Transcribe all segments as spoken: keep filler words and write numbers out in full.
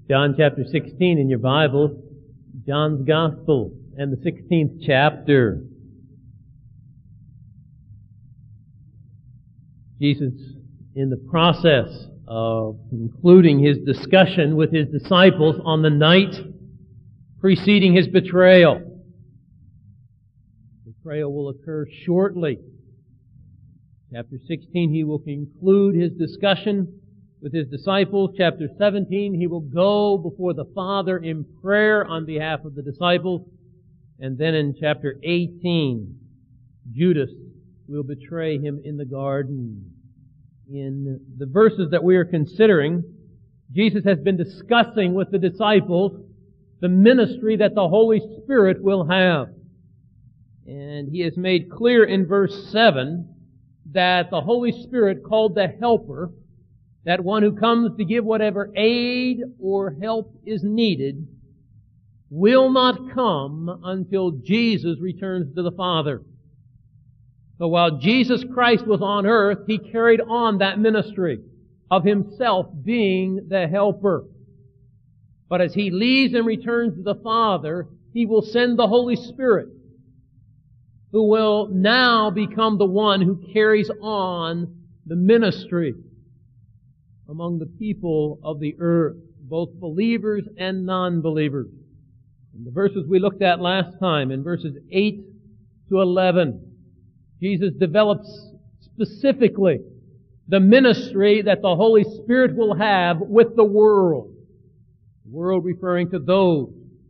John chapter sixteen in your Bible, John's Gospel and the sixteenth chapter. Jesus, in the process of concluding His discussion with His disciples on the night preceding His betrayal. Betrayal will occur shortly. Chapter sixteen, He will conclude His discussion with His disciples. Chapter seventeen, He will go before the Father in prayer on behalf of the disciples. And then in chapter eighteen, Judas will betray Him in the garden. In the verses that we are considering, Jesus has been discussing with the disciples the ministry that the Holy Spirit will have. And He has made clear in verse seven that the Holy Spirit, called the Helper, that one who comes to give whatever aid or help is needed, will not come until Jesus returns to the Father. So while Jesus Christ was on earth, He carried on that ministry of Himself being the Helper. But as He leaves and returns to the Father, He will send the Holy Spirit, who will now become the one who carries on the ministry among the people of the earth, both believers and non-believers. In the verses we looked at last time, in verses eight to eleven, Jesus develops specifically the ministry that the Holy Spirit will have with the world. The world referring to those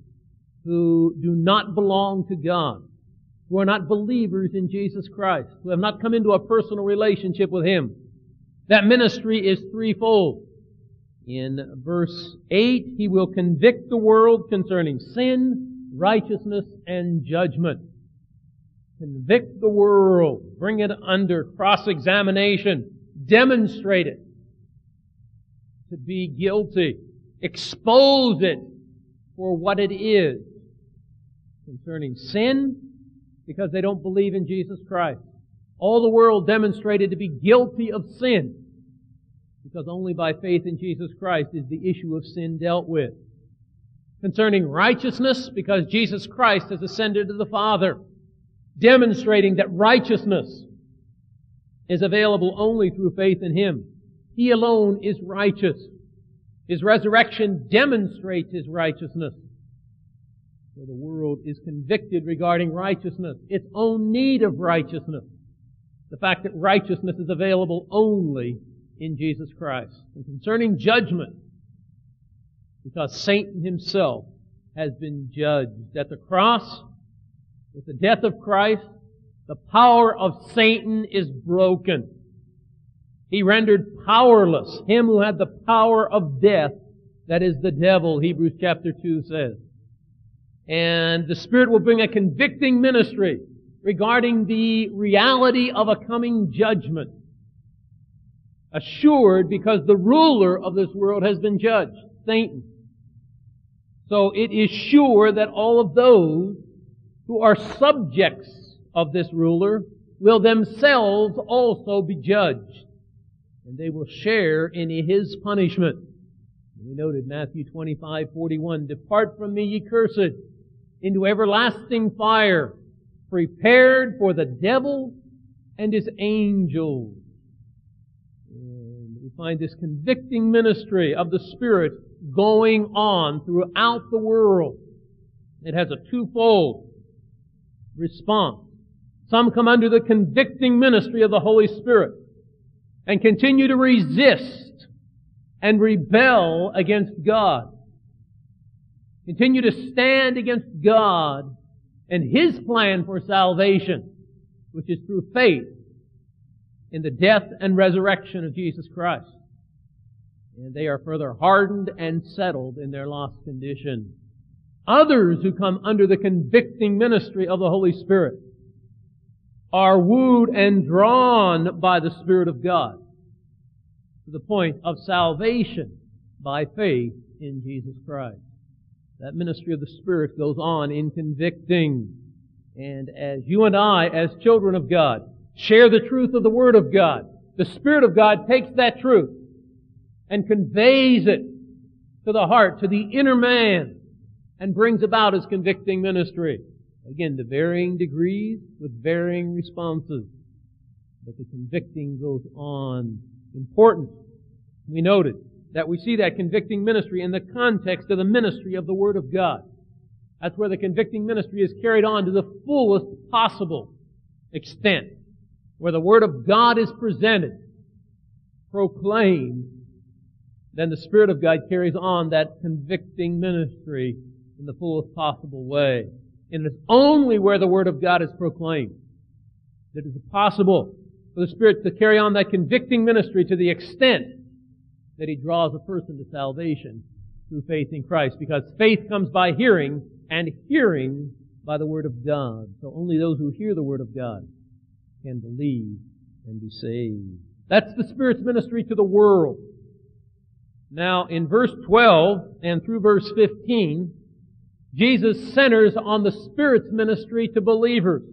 who do not belong to God, who are not believers in Jesus Christ, who have not come into a personal relationship with Him. That ministry is threefold. In verse eight, He will convict the world concerning sin, righteousness, and judgment. Convict the world, bring it under cross-examination, demonstrate it to be guilty, expose it for what it is. Concerning sin, because they don't believe in Jesus Christ. All the world demonstrated to be guilty of sin, because only by faith in Jesus Christ is the issue of sin dealt with. Concerning righteousness, because Jesus Christ has ascended to the Father, demonstrating that righteousness is available only through faith in Him. He alone is righteous. His resurrection demonstrates His righteousness. So the world is convicted regarding righteousness, its own need of righteousness. The fact that righteousness is available only in Jesus Christ. And concerning judgment, because Satan himself has been judged at the cross, with the death of Christ, the power of Satan is broken. He rendered powerless him who had the power of death, that is the devil, Hebrews chapter two says. And the Spirit will bring a convicting ministry regarding the reality of a coming judgment. Assured because the ruler of this world has been judged, Satan. So it is sure that all of those who are subjects of this ruler will themselves also be judged. And they will share in His punishment. We noted Matthew twenty-five forty-one, "Depart from me, ye cursed, into everlasting fire, prepared for the devil and his angels." And we find this convicting ministry of the Spirit going on throughout the world. It has a twofold response. Some come under the convicting ministry of the Holy Spirit and continue to resist and rebel against God. Continue to stand against God and His plan for salvation, which is through faith in the death and resurrection of Jesus Christ. And they are further hardened and settled in their lost condition. Others who come under the convicting ministry of the Holy Spirit are wooed and drawn by the Spirit of God to the point of salvation by faith in Jesus Christ. That ministry of the Spirit goes on in convicting. And as you and I, as children of God, share the truth of the Word of God, the Spirit of God takes that truth and conveys it to the heart, to the inner man, and brings about His convicting ministry. Again, to varying degrees with varying responses. But the convicting goes on. Important. We noted that we see that convicting ministry in the context of the ministry of the Word of God. That's where the convicting ministry is carried on to the fullest possible extent. Where the Word of God is presented, proclaimed, then the Spirit of God carries on that convicting ministry in the fullest possible way. And it's only where the Word of God is proclaimed that it is possible for the Spirit to carry on that convicting ministry to the extent that He draws a person to salvation through faith in Christ. Because faith comes by hearing, and hearing by the Word of God. So only those who hear the Word of God can believe and be saved. That's the Spirit's ministry to the world. Now, in verse twelve and through verse fifteen, Jesus centers on the Spirit's ministry to believers.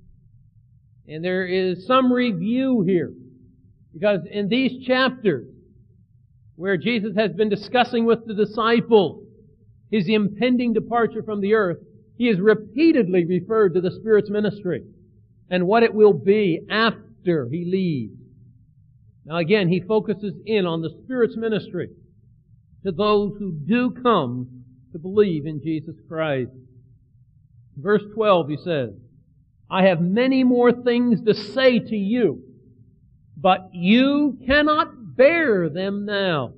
And there is some review here. Because in these chapters, where Jesus has been discussing with the disciples His impending departure from the earth, He has repeatedly referred to the Spirit's ministry and what it will be after He leaves. Now again, He focuses in on the Spirit's ministry to those who do come to believe in Jesus Christ. Verse twelve, He says, I have many more things to say to you, but you cannot bear them now.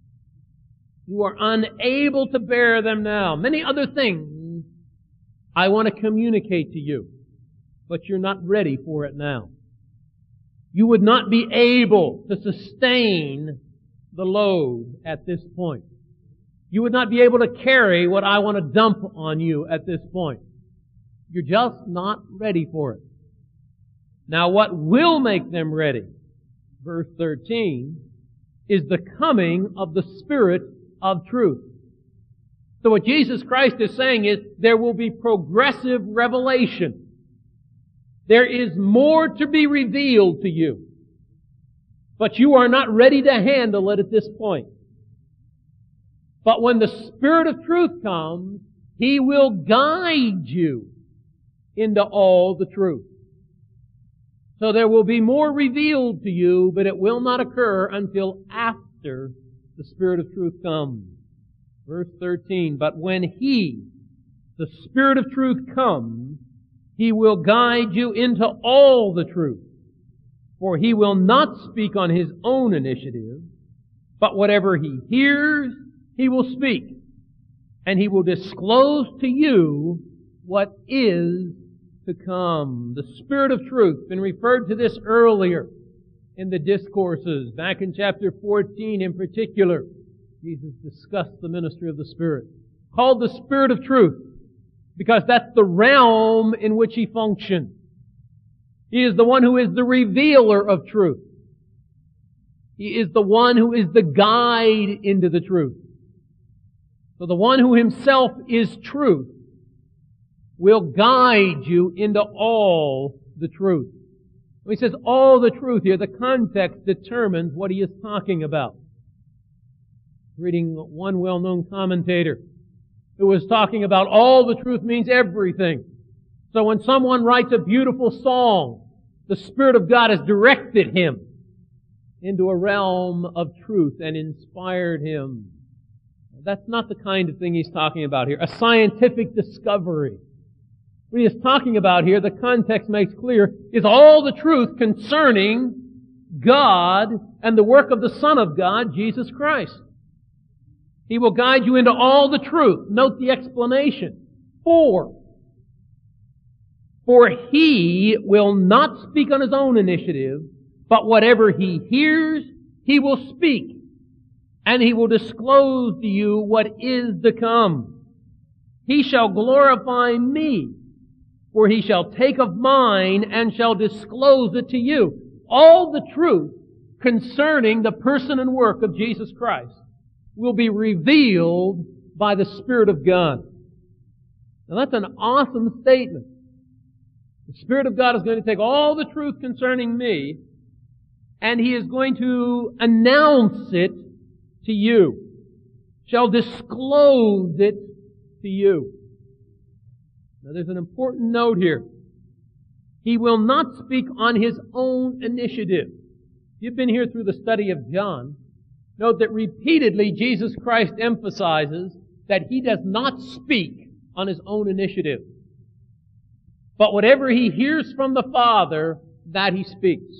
You are unable to bear them now. Many other things I want to communicate to you, but you're not ready for it now. You would not be able to sustain the load at this point. You would not be able to carry what I want to dump on you at this point. You're just not ready for it. Now what will make them ready, verse thirteen, is the coming of the Spirit of truth. So what Jesus Christ is saying is there will be progressive revelation. There is more to be revealed to you. But you are not ready to handle it at this point. But when the Spirit of truth comes, He will guide you into all the truth. So there will be more revealed to you, but it will not occur until after the Spirit of truth comes. Verse thirteen, but when He, the Spirit of truth, comes, He will guide you into all the truth. For He will not speak on His own initiative, but whatever He hears, He will speak. And He will disclose to you what is to come. The Spirit of truth, been referred to this earlier in the discourses. Back in chapter fourteen in particular, Jesus discussed the ministry of the Spirit. Called the Spirit of truth, because that's the realm in which He functions. He is the one who is the revealer of truth. He is the one who is the guide into the truth. So the one who Himself is truth will guide you into all the truth. When He says all the truth here, the context determines what He is talking about. Reading one well-known commentator who was talking about all the truth means everything. So when someone writes a beautiful song, the Spirit of God has directed him into a realm of truth and inspired him. That's not the kind of thing he's talking about here. A scientific discovery. What he is talking about here, the context makes clear, is all the truth concerning God and the work of the Son of God, Jesus Christ. He will guide you into all the truth. Note the explanation. For, for He will not speak on His own initiative, but whatever He hears, He will speak. And He will disclose to you what is to come. He shall glorify Me, for He shall take of mine and shall disclose it to you. All the truth concerning the person and work of Jesus Christ will be revealed by the Spirit of God. Now that's an awesome statement. The Spirit of God is going to take all the truth concerning me, and He is going to announce it to you. shall disclose it to you. Now there's an important note here. He will not speak on His own initiative. If you've been here through the study of John, note that repeatedly Jesus Christ emphasizes that He does not speak on His own initiative. But whatever He hears from the Father, that He speaks.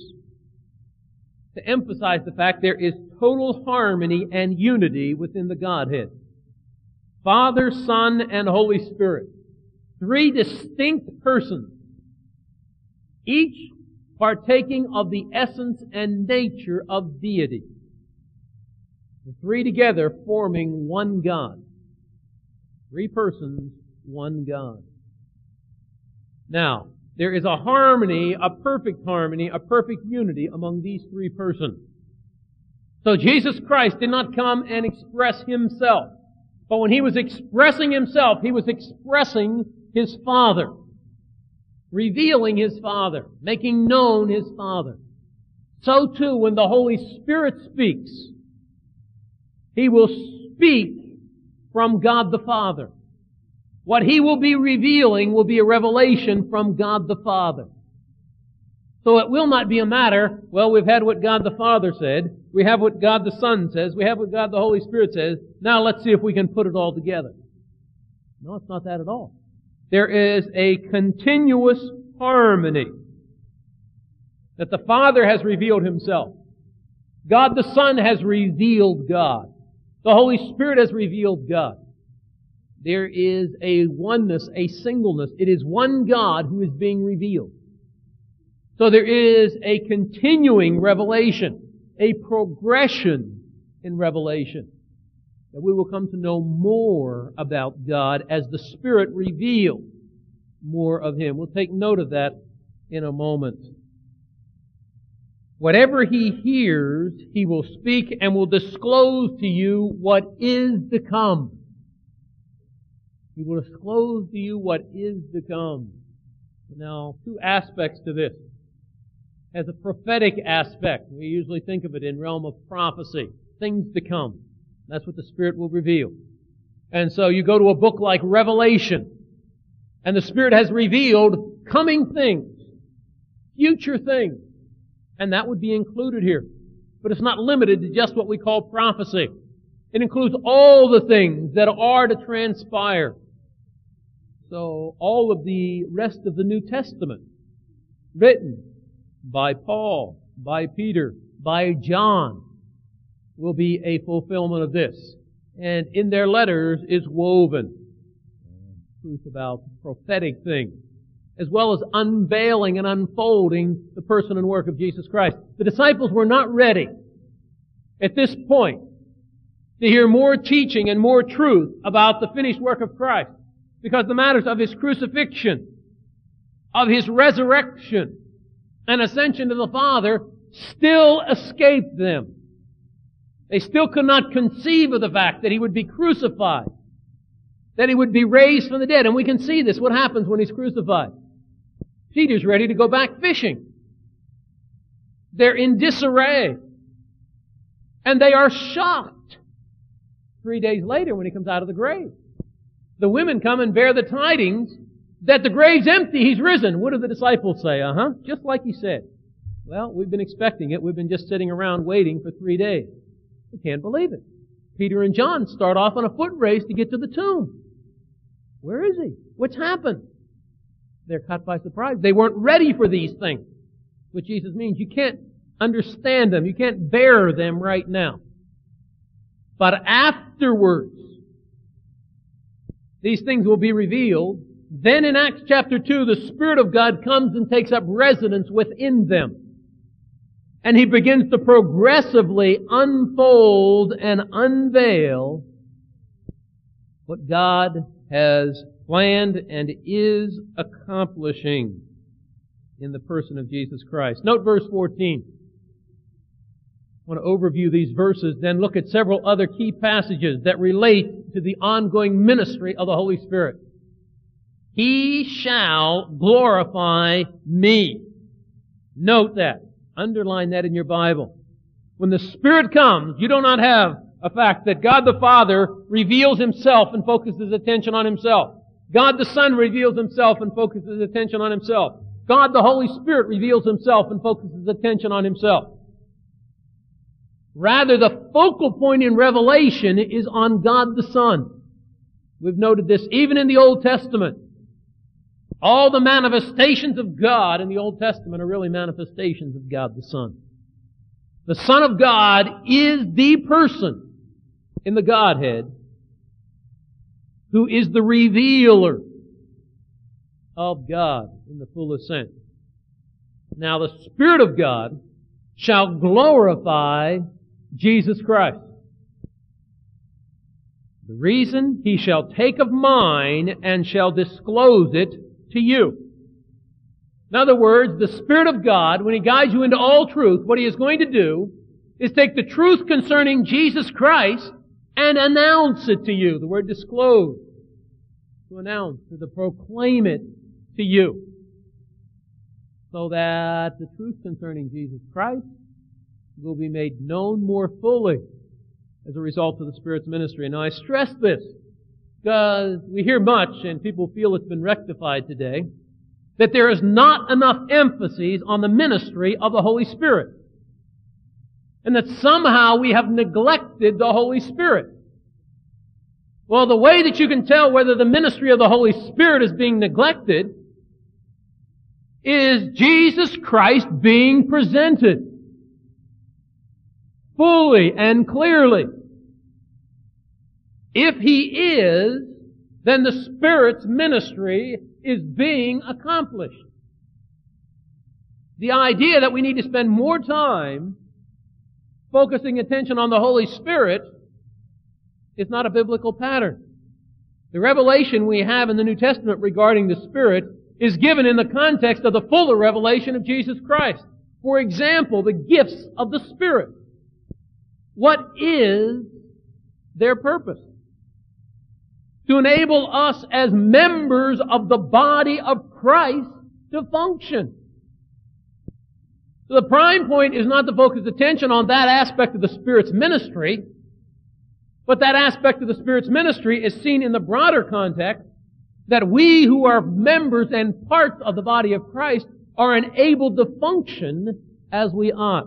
To emphasize the fact there is total harmony and unity within the Godhead. Father, Son, and Holy Spirit. Three distinct persons, each partaking of the essence and nature of deity. The three together forming one God. Three persons, one God. Now, there is a harmony, a perfect harmony, a perfect unity among these three persons. So Jesus Christ did not come and express Himself. But when He was expressing Himself, He was expressing His Father. Revealing His Father. Making known His Father. So too, when the Holy Spirit speaks, He will speak from God the Father. What He will be revealing will be a revelation from God the Father. So it will not be a matter, well, we've had what God the Father said, we have what God the Son says, we have what God the Holy Spirit says, now let's see if we can put it all together. No, it's not that at all. There is a continuous harmony that the Father has revealed Himself. God the Son has revealed God. The Holy Spirit has revealed God. There is a oneness, a singleness. It is one God who is being revealed. So there is a continuing revelation, a progression in revelation, that we will come to know more about God as the Spirit reveals more of Him. We'll take note of that in a moment. Whatever He hears, He will speak and will disclose to you what is to come. He will disclose to you what is to come. Now, two aspects to this. As a prophetic aspect, we usually think of it in realm of prophecy. Things to come. That's what the Spirit will reveal. And so you go to a book like Revelation, and the Spirit has revealed coming things, future things. And that would be included here. But it's not limited to just what we call prophecy. It includes all the things that are to transpire. So all of the rest of the New Testament, written by Paul, by Peter, by John, will be a fulfillment of this. And in their letters is woven truth about prophetic things, as well as unveiling and unfolding the person and work of Jesus Christ. The disciples were not ready at this point to hear more teaching and more truth about the finished work of Christ, because the matters of His crucifixion, of His resurrection, and ascension to the Father still escaped them. They still could not conceive of the fact that He would be crucified, that He would be raised from the dead. And we can see this, what happens when He's crucified. Peter's ready to go back fishing. They're in disarray. And they are shocked three days later when He comes out of the grave. The women come and bear the tidings that the grave's empty, He's risen. What do the disciples say? Uh-huh. Just like He said. Well, we've been expecting it. We've been just sitting around waiting for three days. We can't believe it. Peter and John start off on a foot race to get to the tomb. Where is He? What's happened? They're caught by surprise. They weren't ready for these things. What Jesus means, you can't understand them. You can't bear them right now. But afterwards, these things will be revealed. Then in Acts chapter two, the Spirit of God comes and takes up residence within them. And He begins to progressively unfold and unveil what God has planned and is accomplishing in the person of Jesus Christ. Note verse fourteen. I want to overview these verses, then look at several other key passages that relate to the ongoing ministry of the Holy Spirit. He shall glorify me. Note that. Underline that in your Bible. When the Spirit comes, you do not have a fact that God the Father reveals Himself and focuses attention on Himself. God the Son reveals Himself and focuses attention on Himself. God the Holy Spirit reveals Himself and focuses attention on Himself. Rather, the focal point in Revelation is on God the Son. We've noted this even in the Old Testament. All the manifestations of God in the Old Testament are really manifestations of God the Son. The Son of God is the person in the Godhead who is the revealer of God in the fullest sense. Now the Spirit of God shall glorify Jesus Christ. The reason, He shall take of mine and shall disclose it to you. In other words, the Spirit of God, when He guides you into all truth, what He is going to do is take the truth concerning Jesus Christ and announce it to you. The word disclose. To announce, or to proclaim it to you. So that the truth concerning Jesus Christ will be made known more fully as a result of the Spirit's ministry. And now I stress this because we hear much and people feel it's been rectified today, that there is not enough emphasis on the ministry of the Holy Spirit. And that somehow we have neglected the Holy Spirit. Well, the way that you can tell whether the ministry of the Holy Spirit is being neglected is Jesus Christ being presented fully and clearly. If He is, then the Spirit's ministry is being accomplished. The idea that we need to spend more time focusing attention on the Holy Spirit is not a biblical pattern. The revelation we have in the New Testament regarding the Spirit is given in the context of the fuller revelation of Jesus Christ. For example, the gifts of the Spirit. What is their purpose? To enable us as members of the body of Christ to function. So the prime point is not to focus attention on that aspect of the Spirit's ministry, but that aspect of the Spirit's ministry is seen in the broader context that we who are members and parts of the body of Christ are enabled to function as we ought.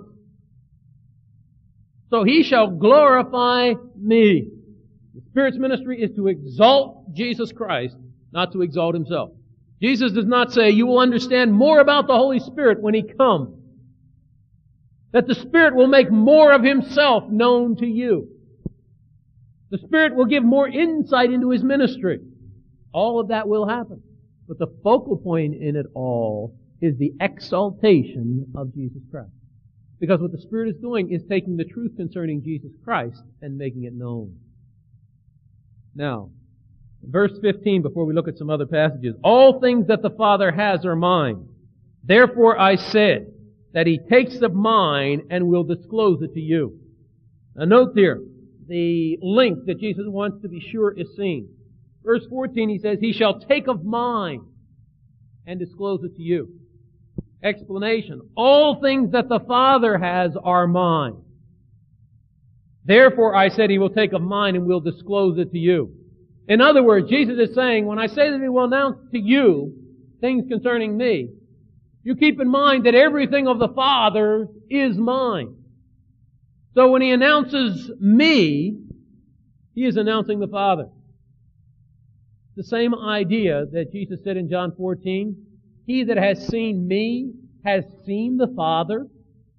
So He shall glorify me. The Spirit's ministry is to exalt Jesus Christ, not to exalt Himself. Jesus does not say, you will understand more about the Holy Spirit when He comes. That the Spirit will make more of Himself known to you. The Spirit will give more insight into His ministry. All of that will happen. But the focal point in it all is the exaltation of Jesus Christ. Because what the Spirit is doing is taking the truth concerning Jesus Christ and making it known. Now, verse fifteen, before we look at some other passages. All things that the Father has are mine. Therefore I said that He takes of mine and will disclose it to you. Now note there, the link that Jesus wants to be sure is seen. Verse fourteen, He says, He shall take of mine and disclose it to you. Explanation. All things that the Father has are mine. Therefore I said He will take of mine and will disclose it to you. In other words, Jesus is saying, when I say that He will announce to you things concerning me, you keep in mind that everything of the Father is mine. So when He announces me, He is announcing the Father. The same idea that Jesus said in John fourteen, He that has seen me has seen the Father.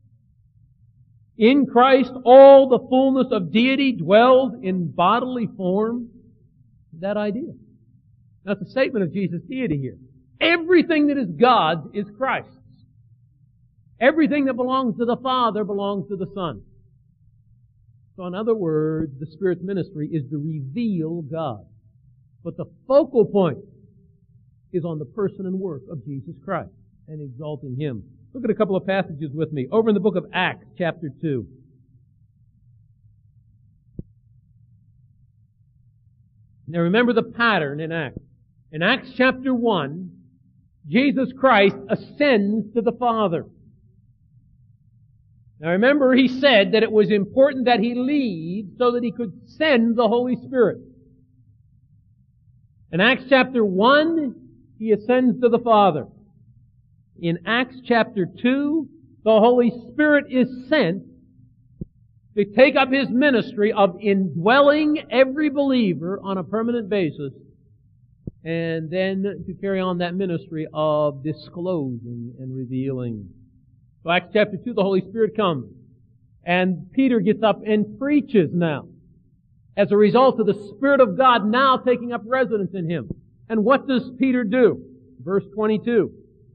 In Christ all the fullness of deity dwells in bodily form. That idea. That's a statement of Jesus' deity here. Everything that is God's is Christ's. Everything that belongs to the Father belongs to the Son. So in other words, the Spirit's ministry is to reveal God. But the focal point is on the person and work of Jesus Christ and exalting Him. Look at a couple of passages with me. Over in the book of Acts, chapter two. Now remember the pattern in Acts. In Acts chapter one, Jesus Christ ascends to the Father. Now remember, he said that it was important that he leave so that he could send the Holy Spirit. In Acts chapter one, he ascends to the Father. In Acts chapter two, the Holy Spirit is sent to take up his ministry of indwelling every believer on a permanent basis, and then to carry on that ministry of disclosing and revealing. So Acts chapter two, the Holy Spirit comes. And Peter gets up and preaches now, as a result of the Spirit of God now taking up residence in him. And what does Peter do? Verse twenty-two.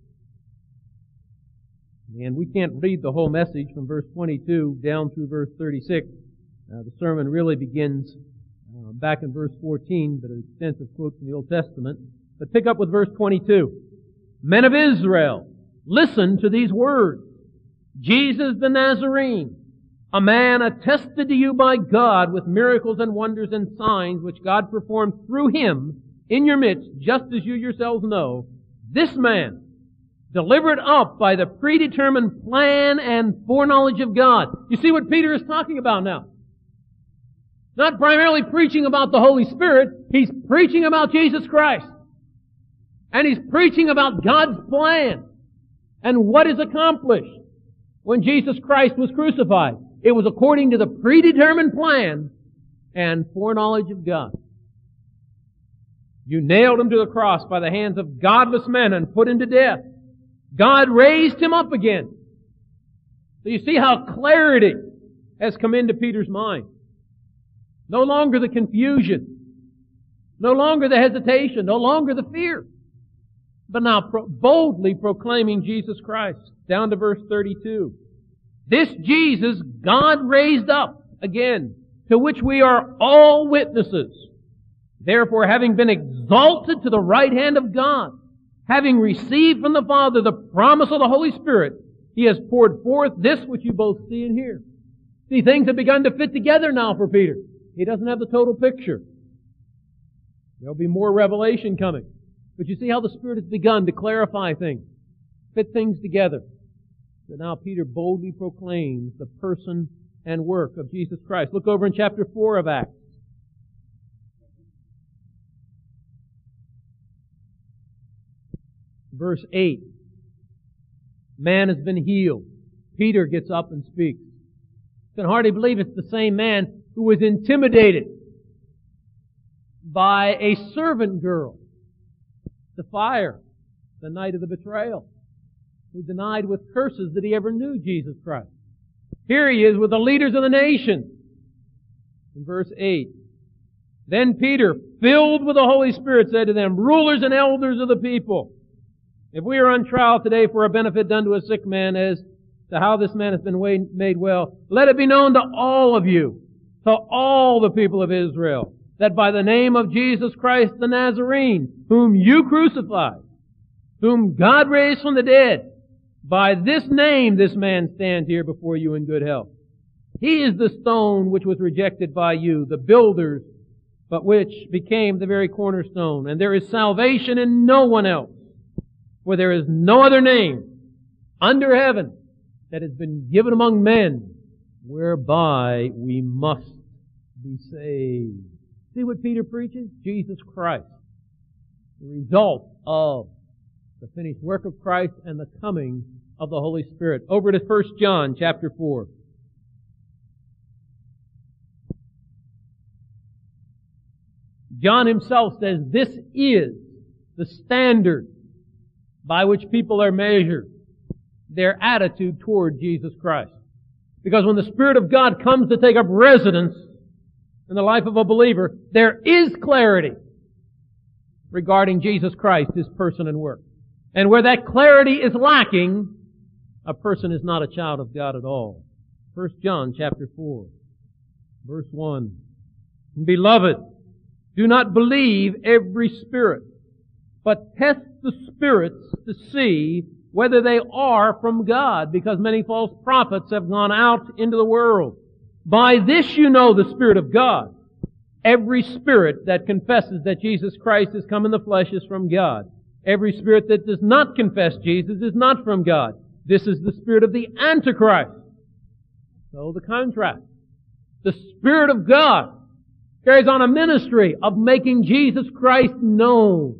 And we can't read the whole message from verse twenty-two down through verse thirty-six. Uh, the sermon really begins uh, back in verse fourteen, but an extensive quote from the Old Testament. But pick up with verse twenty-two. Men of Israel, listen to these words. Jesus the Nazarene, a man attested to you by God with miracles and wonders and signs which God performed through him in your midst, just as you yourselves know. This man, delivered up by the predetermined plan and foreknowledge of God. You see what Peter is talking about now? Not primarily preaching about the Holy Spirit, he's preaching about Jesus Christ. And he's preaching about God's plan and what is accomplished when Jesus Christ was crucified. It was according to the predetermined plan and foreknowledge of God. You nailed him to the cross by the hands of godless men and put him to death. God raised him up again. So you see how clarity has come into Peter's mind. No longer the confusion. No longer the hesitation. No longer the fear. But now pro- boldly proclaiming Jesus Christ. Down to verse thirty-two. This Jesus God raised up again, to which we are all witnesses. Therefore, having been exalted to the right hand of God, having received from the Father the promise of the Holy Spirit, He has poured forth this which you both see and hear. See, things have begun to fit together now for Peter. He doesn't have the total picture. There'll be more revelation coming. But you see how the Spirit has begun to clarify things, fit things together. So now Peter boldly proclaims the person and work of Jesus Christ. Look over in chapter four of Acts. Verse eight. Man has been healed. Peter gets up and speaks. You can hardly believe it's the same man who was intimidated by a servant girl to fire the night of the betrayal, who denied with curses that he ever knew Jesus Christ. Here he is with the leaders of the nation. In verse eight. Then Peter, filled with the Holy Spirit, said to them, rulers and elders of the people, if we are on trial today for a benefit done to a sick man as to how this man has been made well, let it be known to all of you, to all the people of Israel, that by the name of Jesus Christ the Nazarene, whom you crucified, whom God raised from the dead, by this name this man stands here before you in good health. He is the stone which was rejected by you, the builders, but which became the very cornerstone. And there is salvation in no one else, for there is no other name under heaven that has been given among men whereby we must be saved. See what Peter preaches? Jesus Christ. The result of the finished work of Christ and the coming of the Holy Spirit. Over to First John chapter four. John himself says this is the standard by which people are measured, their attitude toward Jesus Christ. Because when the Spirit of God comes to take up residence in the life of a believer, there is clarity regarding Jesus Christ, His person and work. And where that clarity is lacking, a person is not a child of God at all. First John chapter four, verse one. Beloved, do not believe every spirit, but test the spirits to see whether they are from God, because many false prophets have gone out into the world. By this you know the Spirit of God. Every spirit that confesses that Jesus Christ has come in the flesh is from God. Every spirit that does not confess Jesus is not from God. This is the spirit of the Antichrist, So the contrast. The Spirit of God carries on a ministry of making Jesus Christ known.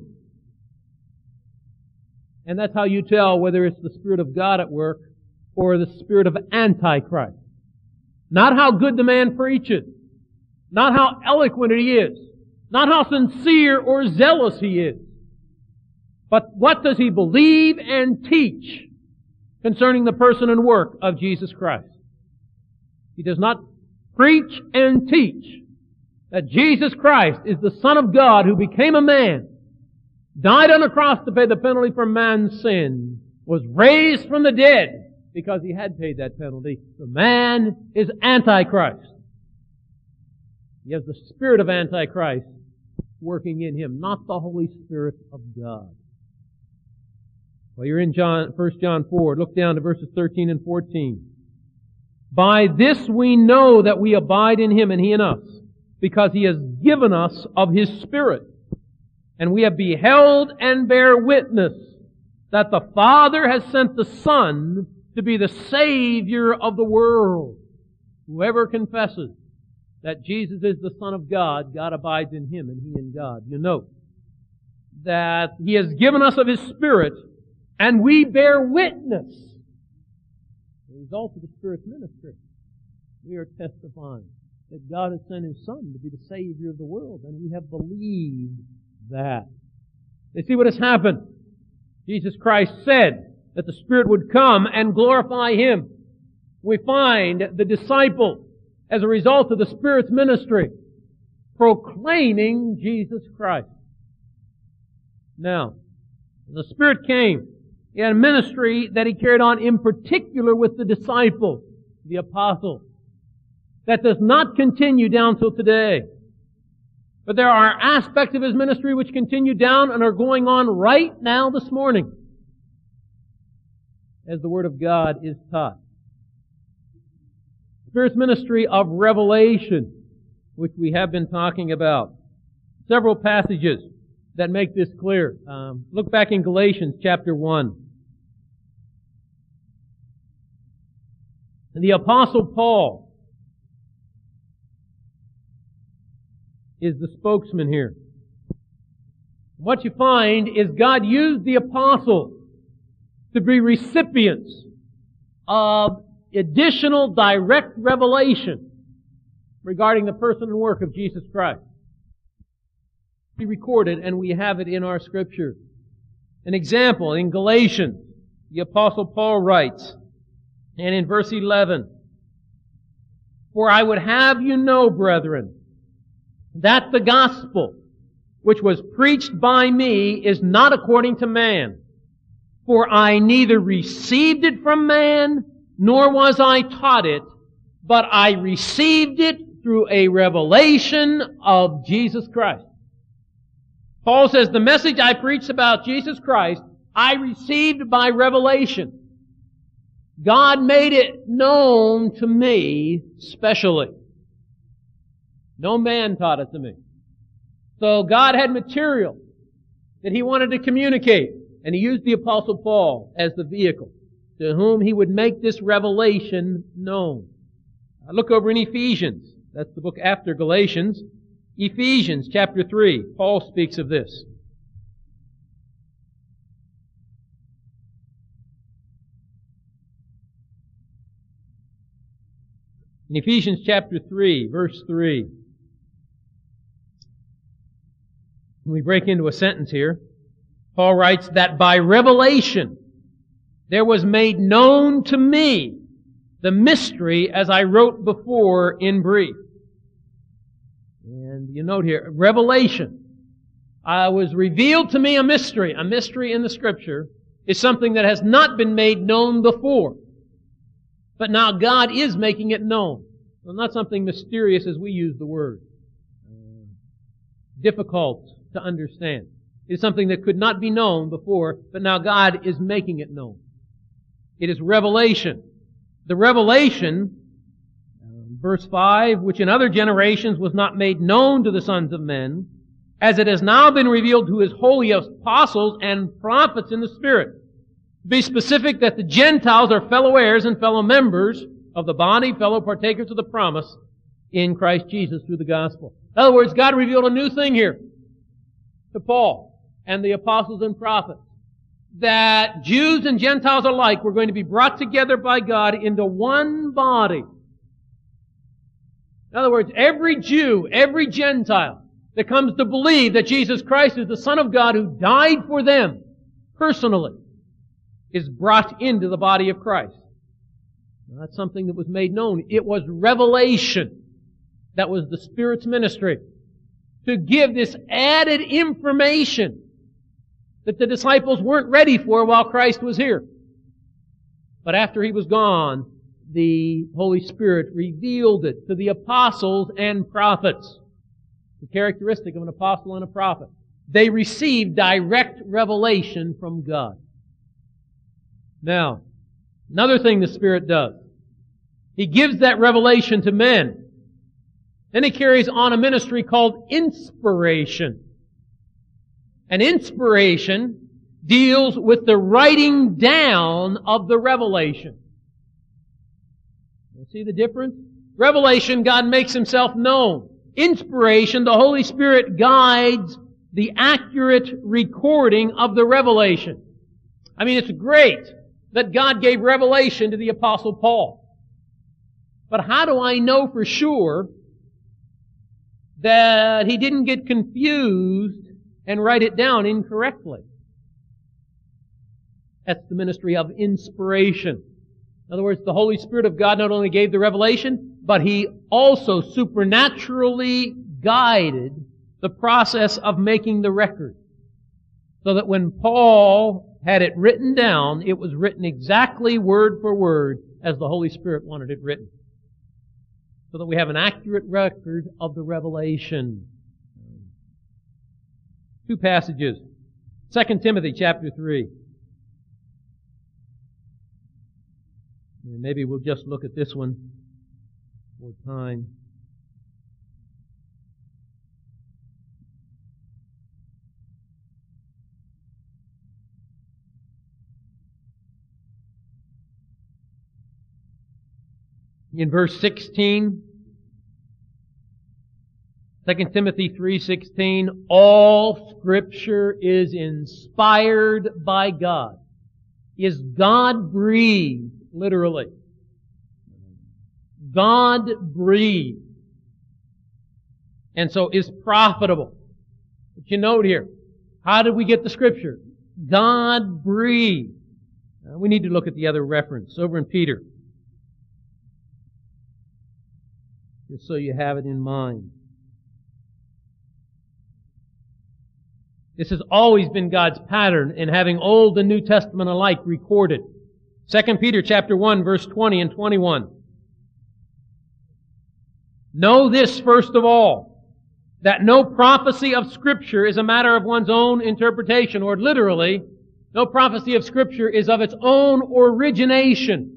And that's how you tell whether it's the Spirit of God at work or the spirit of Antichrist. Not how good the man preaches, not how eloquent he is, not how sincere or zealous he is, but what does he believe and teach concerning the person and work of Jesus Christ. He does not preach and teach that Jesus Christ is the Son of God who became a man, died on a cross to pay the penalty for man's sin, was raised from the dead because he had paid that penalty. The man is Antichrist. He has the spirit of Antichrist working in him, not the Holy Spirit of God. Well, you're in John, First John four. Look down to verses thirteen and fourteen. By this we know that we abide in Him and He in us, because He has given us of His Spirit. And we have beheld and bear witness that the Father has sent the Son to be the Savior of the world. Whoever confesses that Jesus is the Son of God, God abides in Him and He in God. You note that He has given us of His Spirit, and we bear witness. The result of the Spirit's ministry. We are testifying that God has sent His Son to be the Savior of the world, and we have believed that. You see what has happened? Jesus Christ said that the Spirit would come and glorify Him. We find the disciples, as a result of the Spirit's ministry, proclaiming Jesus Christ. Now, the Spirit came. He had a ministry that He carried on in particular with the disciples, the apostles. That does not continue down till today. But there are aspects of His ministry which continue down and are going on right now this morning, as the Word of God is taught. Spirit's ministry of revelation, which we have been talking about. Several passages that make this clear. Um, look back in Galatians chapter one. And the Apostle Paul is the spokesman here. What you find is God used the apostles to be recipients of additional direct revelation regarding the person and work of Jesus Christ. We recorded, and we have it in our Scripture. An example, in Galatians, the Apostle Paul writes, and in verse eleven, "For I would have you know, brethren, that the gospel which was preached by me is not according to man. For I neither received it from man, nor was I taught it, but I received it through a revelation of Jesus Christ." Paul says, the message I preached about Jesus Christ, I received by revelation. God made it known to me specially. No man taught it to me. So God had material that He wanted to communicate, and He used the Apostle Paul as the vehicle to whom He would make this revelation known. Now look over in Ephesians. That's the book after Galatians. Ephesians chapter three. Paul speaks of this. In Ephesians chapter three, verse three. We break into a sentence here. Paul writes that by revelation there was made known to me the mystery as I wrote before in brief. And you note here, revelation. I was revealed to me a mystery. A mystery in the Scripture is something that has not been made known before. But now God is making it known. Well, not something mysterious as we use the word. Uh, difficult to understand. It is something that could not be known before, but now God is making it known. It is revelation. The revelation, uh, verse five, which in other generations was not made known to the sons of men, as it has now been revealed to His holy apostles and prophets in the Spirit. To be specific, that the Gentiles are fellow heirs and fellow members of the body, fellow partakers of the promise in Christ Jesus through the gospel. In other words, God revealed a new thing here to Paul and the apostles and prophets, that Jews and Gentiles alike were going to be brought together by God into one body. In other words, every Jew, every Gentile that comes to believe that Jesus Christ is the Son of God who died for them personally is brought into the body of Christ. Now, that's something that was made known. It was revelation. That was the Spirit's ministry, to give this added information that the disciples weren't ready for while Christ was here. But after He was gone, the Holy Spirit revealed it to the apostles and prophets. The characteristic of an apostle and a prophet. They received direct revelation from God. Now, another thing the Spirit does. He gives that revelation to men. Then He carries on a ministry called inspiration. And inspiration deals with the writing down of the revelation. You see the difference? Revelation, God makes Himself known. Inspiration, the Holy Spirit guides the accurate recording of the revelation. I mean, it's great that God gave revelation to the Apostle Paul. But how do I know for sure that he didn't get confused and write it down incorrectly? That's the ministry of inspiration. In other words, the Holy Spirit of God not only gave the revelation, but He also supernaturally guided the process of making the record. So that when Paul had it written down, it was written exactly word for word as the Holy Spirit wanted it written. So that we have an accurate record of the revelation. Two passages. Second Timothy chapter three. And maybe we'll just look at this one for time. In verse sixteen, Second Timothy three sixteen, all Scripture is inspired by God. Is God breathed, literally. God breathed. And so is profitable. But you note here, how did we get the Scripture? God breathed. Now, we need to look at the other reference over in Peter. Just so you have it in mind. This has always been God's pattern in having Old and New Testament alike recorded. Second Peter chapter one, verse twenty and twenty-one. Know this first of all, that no prophecy of Scripture is a matter of one's own interpretation, or literally, no prophecy of Scripture is of its own origination.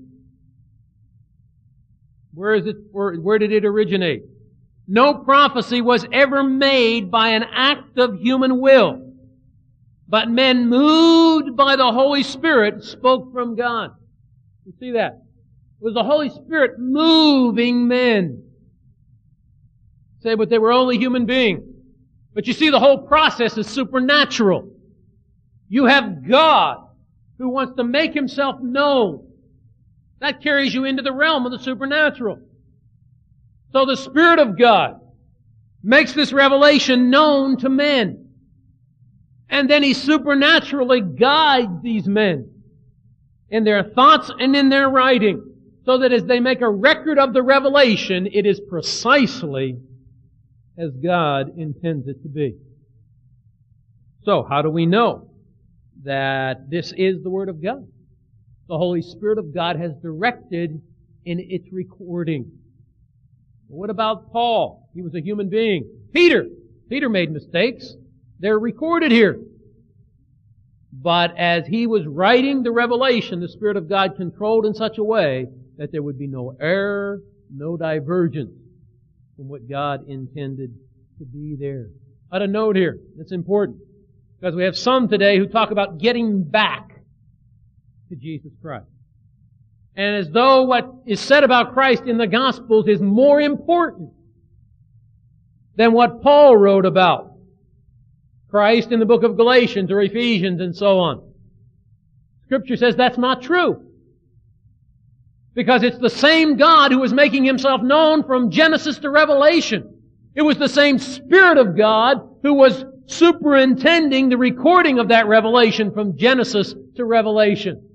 Where is it? Where, where did it originate? No prophecy was ever made by an act of human will, but men moved by the Holy Spirit spoke from God. You see that? It was the Holy Spirit moving men. Say, but they were only human beings. But you see, the whole process is supernatural. You have God who wants to make Himself known. That carries you into the realm of the supernatural. So the Spirit of God makes this revelation known to men. And then He supernaturally guides these men in their thoughts and in their writing, so that as they make a record of the revelation, it is precisely as God intends it to be. So, how do we know that this is the Word of God? The Holy Spirit of God has directed in its recording. What about Paul? He was a human being. Peter. Peter made mistakes. They're recorded here. But as he was writing the revelation, the Spirit of God controlled in such a way that there would be no error, no divergence from what God intended to be there. I ought to note here, it's important, because we have some today who talk about getting back to Jesus Christ. And as though what is said about Christ in the Gospels is more important than what Paul wrote about Christ in the book of Galatians or Ephesians and so on. Scripture says that's not true. Because it's the same God who was making Himself known from Genesis to Revelation. It was the same Spirit of God who was superintending the recording of that revelation from Genesis to Revelation.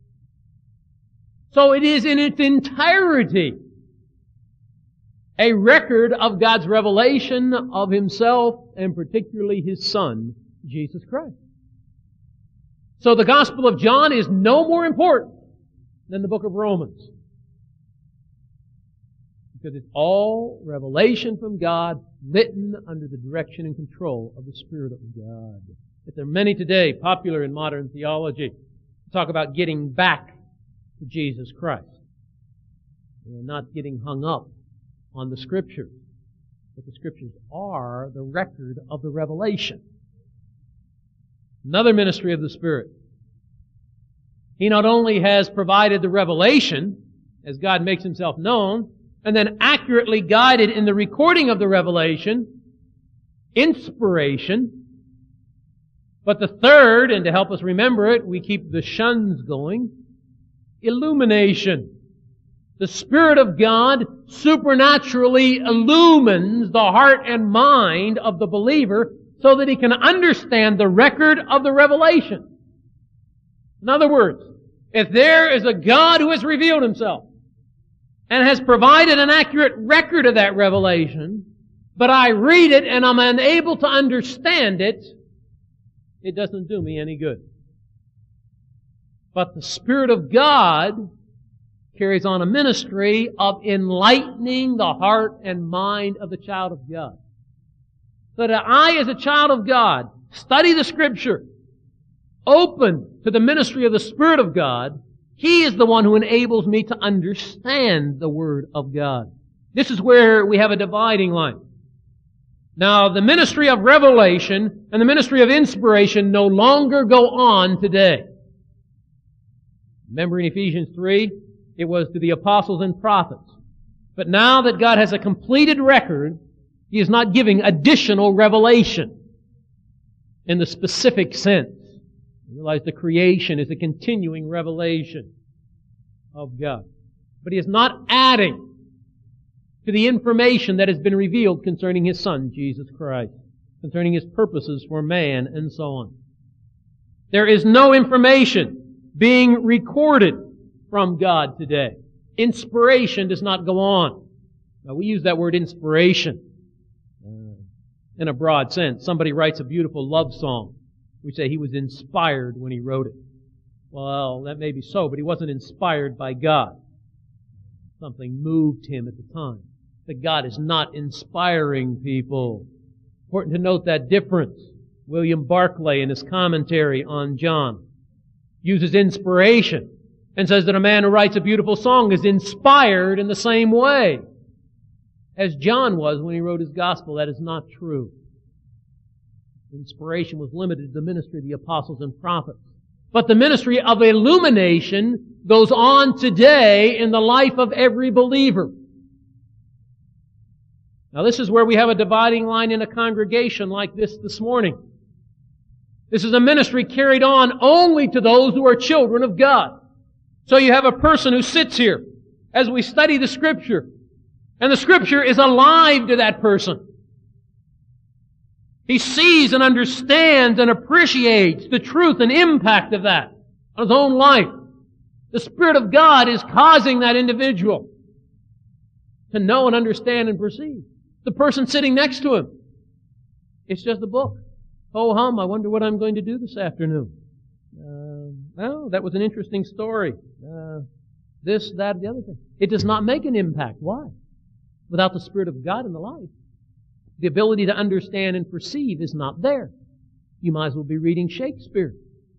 So it is in its entirety a record of God's revelation of Himself and particularly His Son, Jesus Christ. So the Gospel of John is no more important than the book of Romans. Because it's all revelation from God written under the direction and control of the Spirit of God. But there are many today popular in modern theology who talk about getting back to Jesus Christ. They're not getting hung up on the Scriptures. But the Scriptures are the record of the revelation. Another ministry of the Spirit. He not only has provided the revelation, as God makes Himself known, and then accurately guided in the recording of the revelation, inspiration, but the third, and to help us remember it, we keep the shuns going, illumination. The Spirit of God supernaturally illumines the heart and mind of the believer so that he can understand the record of the revelation. In other words, if there is a God who has revealed Himself and has provided an accurate record of that revelation, but I read it and I'm unable to understand it, it doesn't do me any good. But the Spirit of God carries on a ministry of enlightening the heart and mind of the child of God. So that I, as a child of God, study the Scripture, open to the ministry of the Spirit of God. He is the one who enables me to understand the Word of God. This is where we have a dividing line. Now, the ministry of revelation and the ministry of inspiration no longer go on today. Remember in Ephesians three, it was to the apostles and prophets. But now that God has a completed record, He is not giving additional revelation in the specific sense. You realize the creation is a continuing revelation of God. But He is not adding to the information that has been revealed concerning His Son, Jesus Christ, concerning His purposes for man, and so on. There is no information being recorded from God today. Inspiration does not go on. Now, we use that word inspiration uh, in a broad sense. Somebody writes a beautiful love song. We say he was inspired when he wrote it. Well, that may be so, but he wasn't inspired by God. Something moved him at the time. But God is not inspiring people. Important to note that difference. William Barclay, in his commentary on John, uses inspiration and says that a man who writes a beautiful song is inspired in the same way as John was when he wrote his gospel. That is not true. Inspiration was limited to the ministry of the apostles and prophets. But the ministry of illumination goes on today in the life of every believer. Now this is where we have a dividing line in a congregation like this this morning. This is a ministry carried on only to those who are children of God. So you have a person who sits here as we study the Scripture, and the Scripture is alive to that person. He sees and understands and appreciates the truth and impact of that on his own life. The Spirit of God is causing that individual to know and understand and perceive. The person sitting next to him, it's just a book. Ho hum, I wonder what I'm going to do this afternoon. Uh, well, that was an interesting story. Uh, this, that, the other thing. It does not make an impact. Why? Without the Spirit of God in the life, the ability to understand and perceive is not there. You might as well be reading Shakespeare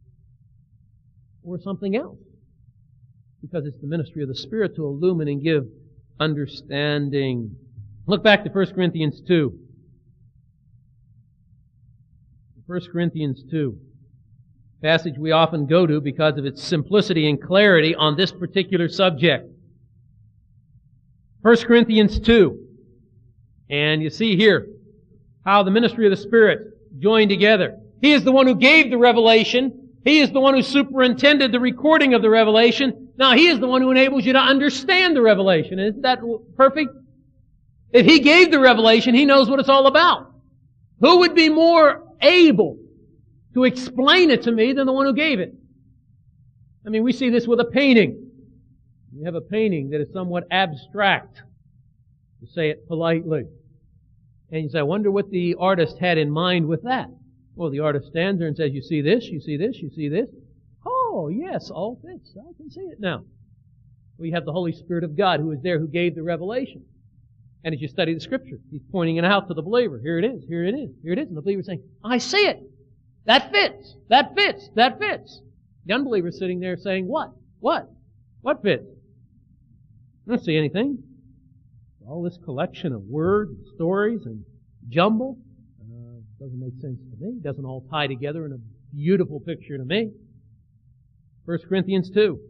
or something else, because it's the ministry of the Spirit to illumine and give understanding. Look back to First Corinthians two. First Corinthians two. Passage we often go to because of its simplicity and clarity on this particular subject. First Corinthians two. And you see here how the ministry of the Spirit joined together. He is the one who gave the revelation. He is the one who superintended the recording of the revelation. Now He is the one who enables you to understand the revelation. Isn't that perfect? If He gave the revelation, He knows what it's all about. Who would be more able to explain it to me than the one who gave it? I mean, we see this with a painting. You have a painting that is somewhat abstract, to say it politely. And you say, I wonder what the artist had in mind with that. Well, the artist stands there and says, you see this, you see this, you see this. Oh, yes, all fits. I can see it now. We have the Holy Spirit of God who is there, who gave the revelation. And as you study the Scripture, He's pointing it out to the believer. Here it is, here it is, here it is. And the believer is saying, I see it. That fits, that fits, that fits. The unbeliever is sitting there saying, what? What? What fits? I don't see anything. All this collection of words and stories and jumble uh, doesn't make sense to me. Doesn't all tie together in a beautiful picture to me. First Corinthians two.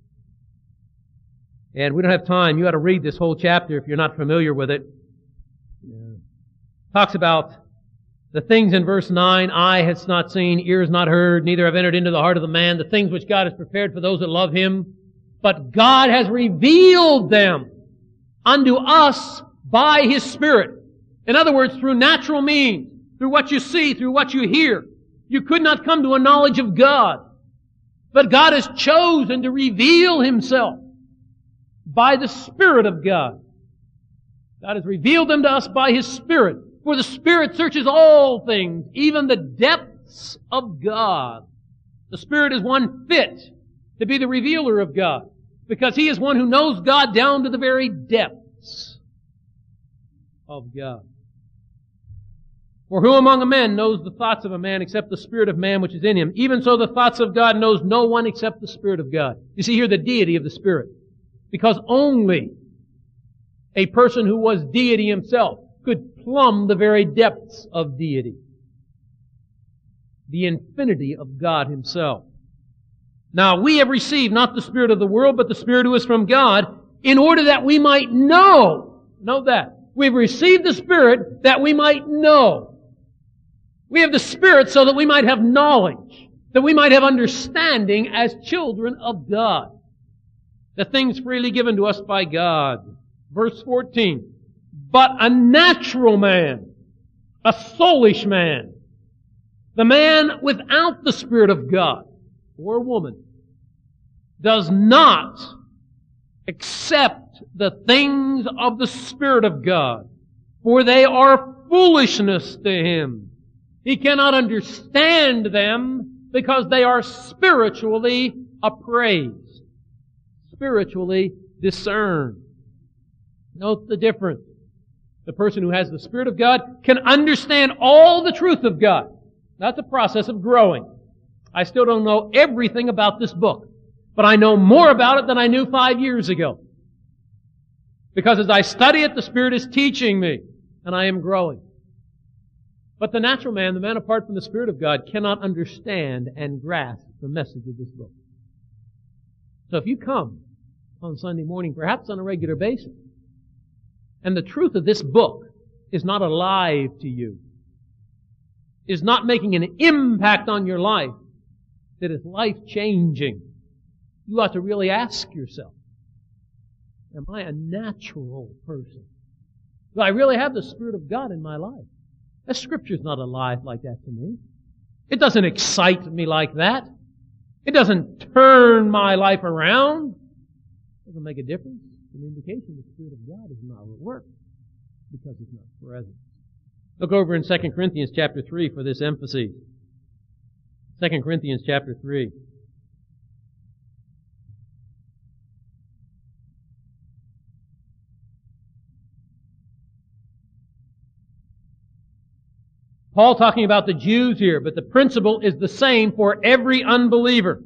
And we don't have time. You ought to read this whole chapter if you're not familiar with it. Yeah. Talks about the things in verse nine, eye has not seen, ears not heard, neither have entered into the heart of the man, the things which God has prepared for those that love Him. But God has revealed them unto us by His Spirit. In other words, through natural means, through what you see, through what you hear. You could not come to a knowledge of God. But God has chosen to reveal Himself by the Spirit of God. God has revealed them to us by His Spirit. For the Spirit searches all things, even the depths of God. The Spirit is one fit to be the revealer of God, because He is one who knows God down to the very depths of God. For who among men knows the thoughts of a man except the spirit of man which is in him? Even so the thoughts of God knows no one except the Spirit of God. You see here the deity of the Spirit. Because only a person who was deity himself could plumb the very depths of deity. The infinity of God Himself. Now we have received not the spirit of the world, but the Spirit who is from God, in order that we might know. Know that. We've received the Spirit that we might know. We have the Spirit so that we might have knowledge, that we might have understanding as children of God. The things freely given to us by God. Verse fourteen. But a natural man, a soulish man, the man without the Spirit of God, or woman, does not accept the things of the Spirit of God, for they are foolishness to him. He cannot understand them because they are spiritually appraised, spiritually discerned. Note the difference. The person who has the Spirit of God can understand all the truth of God. That's a process of growing. I still don't know everything about this book, but I know more about it than I knew five years ago. Because as I study it, the Spirit is teaching me, and I am growing. But the natural man, the man apart from the Spirit of God, cannot understand and grasp the message of this book. So if you come on Sunday morning, perhaps on a regular basis, and the truth of this book is not alive to you, is not making an impact on your life, that is life-changing, you ought to really ask yourself, am I a natural person? Do I really have the Spirit of God in my life? The Scripture's not alive like that to me. It doesn't excite me like that. It doesn't turn my life around. It doesn't make a difference. It's an indication the Spirit of God is not at work because He's not present. Look over in Second Corinthians chapter three for this emphasis. Second Corinthians chapter three. Paul talking about the Jews here, but the principle is the same for every unbeliever.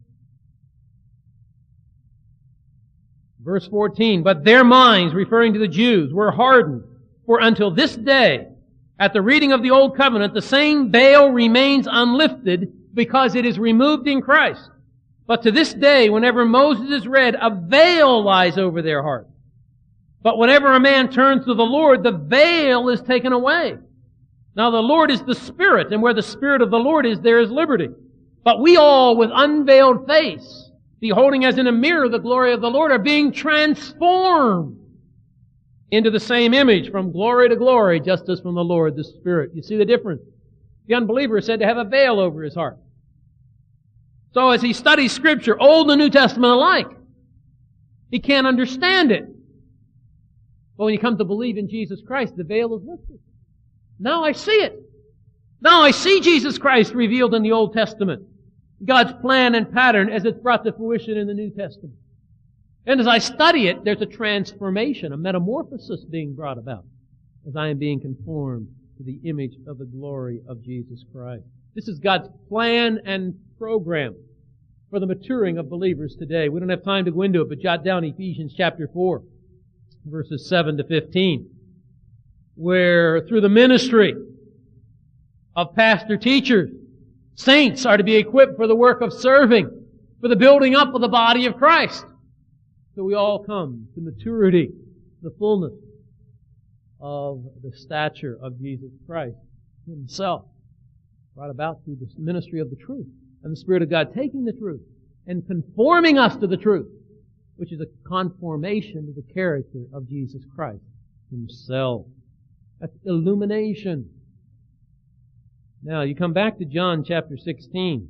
Verse fourteen, but their minds, referring to the Jews, were hardened, for until this day, at the reading of the Old Covenant, the same veil remains unlifted because it is removed in Christ. But to this day, whenever Moses is read, a veil lies over their heart. But whenever a man turns to the Lord, the veil is taken away. Now the Lord is the Spirit, and where the Spirit of the Lord is, there is liberty. But we all, with unveiled face, beholding as in a mirror the glory of the Lord, are being transformed into the same image from glory to glory, just as from the Lord, the Spirit. You see the difference? The unbeliever is said to have a veil over his heart. So as he studies Scripture, Old and New Testament alike, he can't understand it. But when you come to believe in Jesus Christ, the veil is lifted. Now I see it. Now I see Jesus Christ revealed in the Old Testament. God's plan and pattern as it's brought to fruition in the New Testament. And as I study it, there's a transformation, a metamorphosis being brought about as I am being conformed to the image of the glory of Jesus Christ. This is God's plan and program for the maturing of believers today. We don't have time to go into it, but jot down Ephesians chapter four, verses seven to fifteen, where through the ministry of pastor teachers, saints are to be equipped for the work of serving, for the building up of the body of Christ. So we all come to maturity, the fullness of the stature of Jesus Christ Himself, brought about through the ministry of the truth, and the Spirit of God taking the truth and conforming us to the truth, which is a conformation to the character of Jesus Christ Himself. That's illumination. Now, you come back to John chapter sixteen.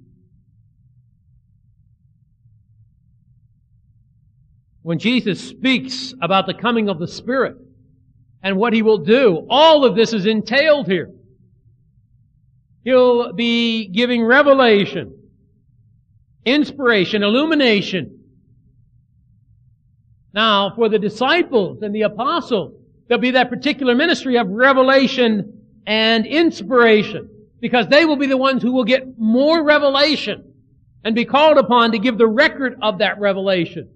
When Jesus speaks about the coming of the Spirit and what He will do, all of this is entailed here. He'll be giving revelation, inspiration, illumination. Now, for the disciples and the apostles, there'll be that particular ministry of revelation and inspiration, because they will be the ones who will get more revelation and be called upon to give the record of that revelation.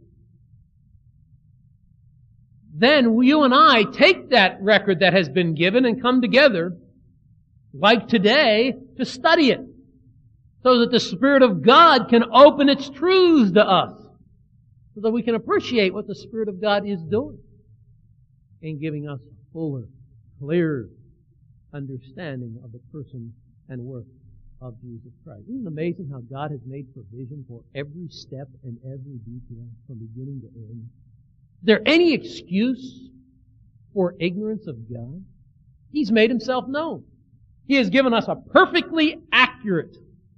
Then you and I take that record that has been given and come together, like today, to study it, so that the Spirit of God can open its truths to us, so that we can appreciate what the Spirit of God is doing in giving us a fuller, clearer understanding of the person and work of Jesus Christ. Isn't it amazing how God has made provision for every step and every detail from beginning to end? Is there any excuse for ignorance of God? He's made Himself known. He has given us a perfectly accurate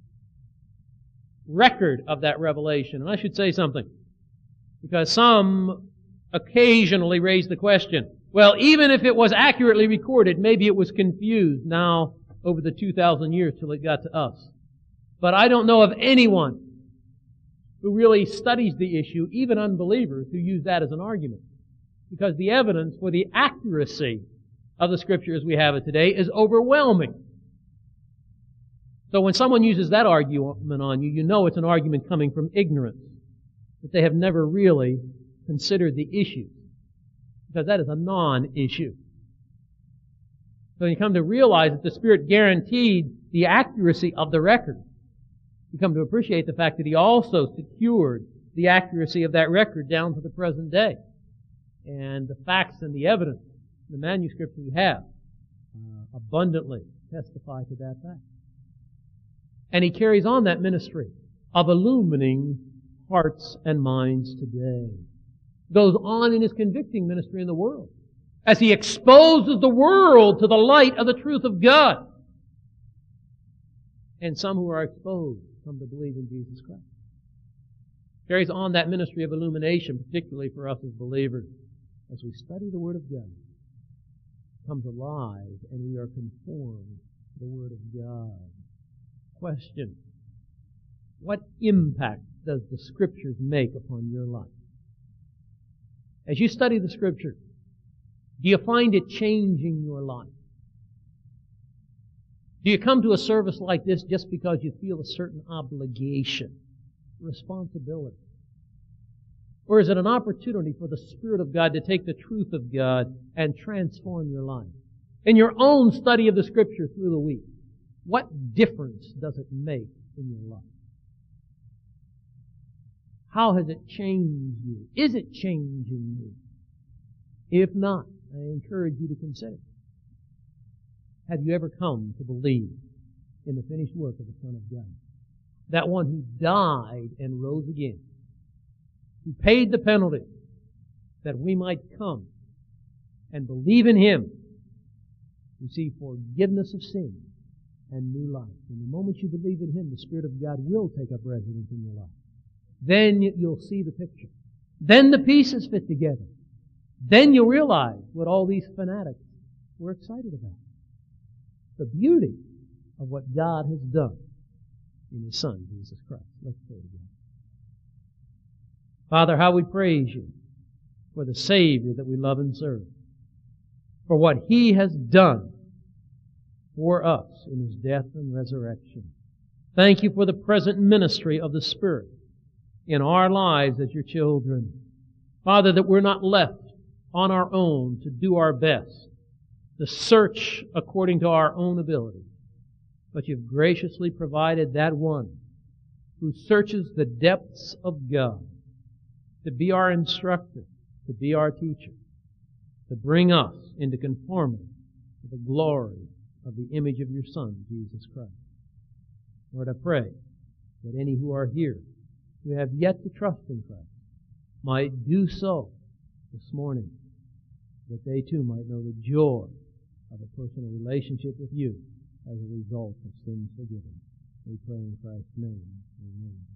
record of that revelation. And I should say something, because some occasionally raise the question, well, even if it was accurately recorded, maybe it was confused now over the two thousand years till it got to us. But I don't know of anyone who really studies the issue, even unbelievers, who use that as an argument. Because the evidence for the accuracy of the Scripture as we have it today is overwhelming. So when someone uses that argument on you, you know it's an argument coming from ignorance, that they have never really considered the issue. Because that is a non-issue. So when you come to realize that the Spirit guaranteed the accuracy of the record, you come to appreciate the fact that He also secured the accuracy of that record down to the present day. And the facts and the evidence, the manuscripts we have, uh, abundantly testify to that fact. And He carries on that ministry of illumining hearts and minds today. Goes on in His convicting ministry in the world, as He exposes the world to the light of the truth of God. And some who are exposed come to believe in Jesus Christ. Carries on that ministry of illumination, particularly for us as believers, as we study the Word of God. It comes alive, and we are conformed to the Word of God. Question: what impact does the Scriptures make upon your life? As you study the Scripture, do you find it changing your life? Do you come to a service like this just because you feel a certain obligation, responsibility? Or is it an opportunity for the Spirit of God to take the truth of God and transform your life? In your own study of the Scripture through the week, what difference does it make in your life? How has it changed you? Is it changing you? If not, I encourage you to consider. Have you ever come to believe in the finished work of the Son of God? That one who died and rose again, who paid the penalty that we might come and believe in Him, receive forgiveness of sin and new life. And the moment you believe in Him, the Spirit of God will take up residence in your life. Then you'll see the picture. Then the pieces fit together. Then you'll realize what all these fanatics were excited about. The beauty of what God has done in His Son, Jesus Christ. Let's pray together. Father, how we praise You for the Savior that we love and serve, for what He has done for us in His death and resurrection. Thank You for the present ministry of the Spirit in our lives as Your children. Father, that we're not left on our own to do our best, to search according to our own ability, but You've graciously provided that one who searches the depths of God to be our instructor, to be our teacher, to bring us into conformity to the glory of the image of Your Son, Jesus Christ. Lord, I pray that any who are here who have yet to trust in Christ might do so this morning, that they too might know the joy of a personal relationship with You as a result of sins forgiven. We pray in Christ's name. Amen.